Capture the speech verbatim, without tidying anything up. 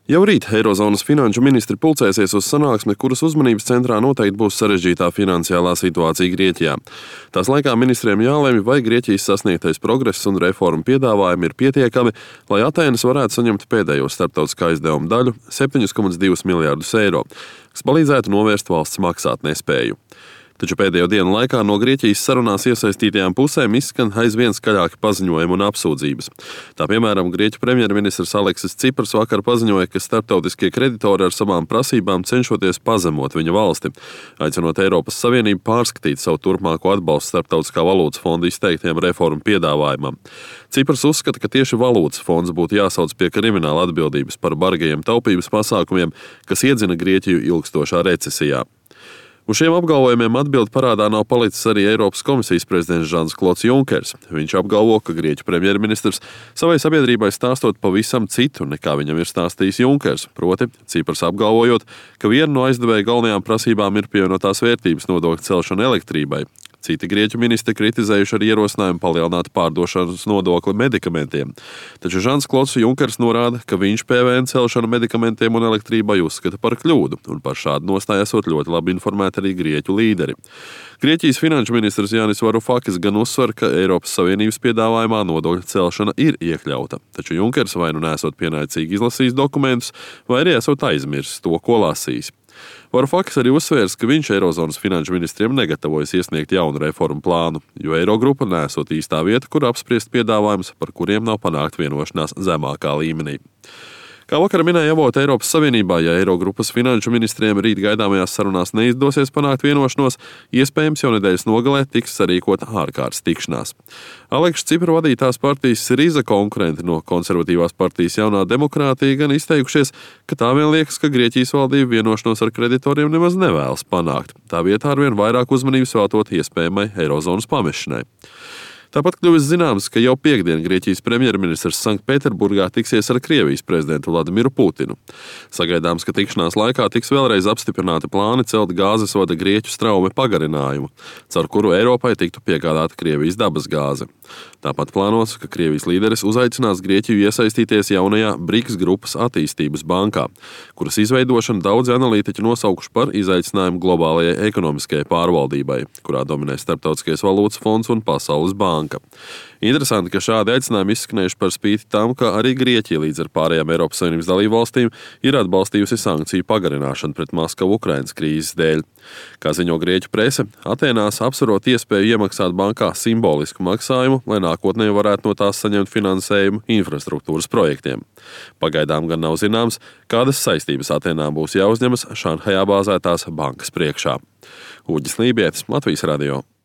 Jau rīt Eirozonas finanšu ministri pulcēsies uz sanāksmi, kuras uzmanības centrā noteikti būs sarežģītā finansiālā situācija Grieķijā. Tās laikā ministriem jālemj, vai Grieķijas sasniegtais progress un reformu piedāvājumi ir pietiekami, lai Atēnas varētu saņemt pēdējo starptautiskā izdevuma daļu - septiņus komats divus miljārdus eiro, kas palīdzētu novērst valsts maksātnespēju. Taču pēdējo dienu laikā no Grieķijas sarunās iesaistītajām pusēm izskan aizvien skaļāki paziņojumi un apsūdzības. Tā piemēram, Grieķu premjerministrs Aleksis Cipras vakar paziņoja, ka starptautiskie kreditori ar savām prasībām cenšoties pazemot viņa valsti, aicinot Eiropas Savienību pārskatīt savu turpmāko atbalstu Starptautiskā valūtas fonda izteiktiem reformu piedāvājumam. Cipras uzskata, ka tieši valūtas fonds būtu jāsauc pie krimināla atbildības par bargajiem taupības pasākumiem, kas iedzina Grieķiju ilgstošā recesijā. Uz šiem apgalvojumiem atbildi parādā nav palicis arī Eiropas komisijas prezidents Žans Klods Junkers. Viņš apgalvo, ka Grieķu premjerministrs savai sabiedrībai stāstot pavisam citu, nekā viņam ir stāstījis Junkers, proti Cipras apgalvojot, ka viena no aizdevēja galvenajām prasībām ir pievienotās vērtības nodokļa celšana elektrībai. Citi grieķu ministri kritizējuši arī ierosinājumu palielināt pārdošanas nodokli medikamentiem. Taču Žans Klods Junkers norāda, ka viņš P V N celšanu medikamentiem un elektrībai uzskata par kļūdu, un par šādu nostāju esot ļoti labi informēti arī grieķu līderi. Grieķijas finanšu ministrs Jānis Varufakis gan uzsver, ka Eiropas Savienības piedāvājumā nodokļu celšana ir iekļauta, taču Junkers vai nu nesot pienācīgi izlasījis dokumentus, vai arī esot aizmirsis to, ko lasījis. Varufakis arī uzsvērs, ka viņš Eirozonas finanšu ministriem negatavojas iesniegt jaunu reformu plānu, jo Eirogrupa nesot īstā vieta, kur apspriest piedāvājumus, par kuriem nav panākt vienošanās zemākā līmenī. Kā vakar minēja avoti Eiropas Savienībā, ja Eirogrupas finanšu ministriem rīt gaidāmajās sarunās neizdosies panākt vienošanos, iespējams jau nedēļas nogalē tiks sarīkota ārkārtas tikšanās. Alekša Cipra vadītās partijas Siriza konkurenti no konservatīvās partijas Jaunā demokrātija gan izteikušies, ka tā vien liekas, ka Grieķijas valdība vienošanos ar kreditoriem nemaz nevēlas panākt. Tā vietā arvien vairāk uzmanības veltot iespējamai Eirozonas pamešanai. Tāpat kļuvis zināms, ka jau piektdien Grieķijas premjerministrs Sanktpēterburgā tiksies ar Krievijas prezidentu Vladimiru Putinu. Sagaidāms, ka tikšanās laikā tiks vēlreiz apstiprināti plāni celt gāzes vada Grieķu straume pagarinājumu, caur kuru Eiropai tiktu piegādāta Krievijas dabas gāze. Tāpat plānots, ka Krievijas līderis uzaicinās Grieķiju iesaistīties jaunajā BRICS grupas attīstības bankā, kuras izveidošanu daudzi analītiķi nosaukuši par izaicinājumu globālajai ekonomiskajai pārvaldībai, kurā dominē Starptautiskais valūtas fonds un Pasaules banka. Interesanti, ka šādi aicinājumi izskanējuši par spīti tam, ka arī Grieķija līdz ar pārējām Eiropas Savienības dalību valstīm ir atbalstījusi sankciju pagarināšanu pret Maskavu Ukrainas krīzes dēļ. Kā ziņo grieķu prese, Atēnās apsverot iespēju iemaksāt bankā simbolisku maksājumu, lai nākotnē varētu no tās saņemt finansējumu infrastruktūras projektiem. Pagaidām gan nav zināms, kādas saistības Atēnām būs jāuzņemas Šanhajā bāzētās bankas priekšā. Uģis Lībietis, Latvijas radio.